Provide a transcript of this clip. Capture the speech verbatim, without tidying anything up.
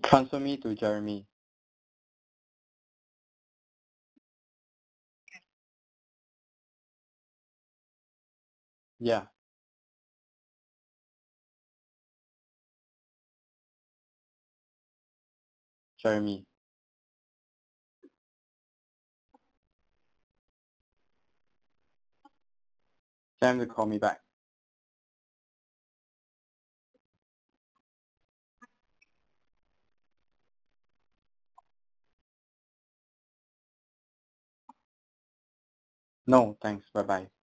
Transfer me to Jeremy. Yeah. Jeremy. Tell him to call me back. No, thanks. Bye-bye.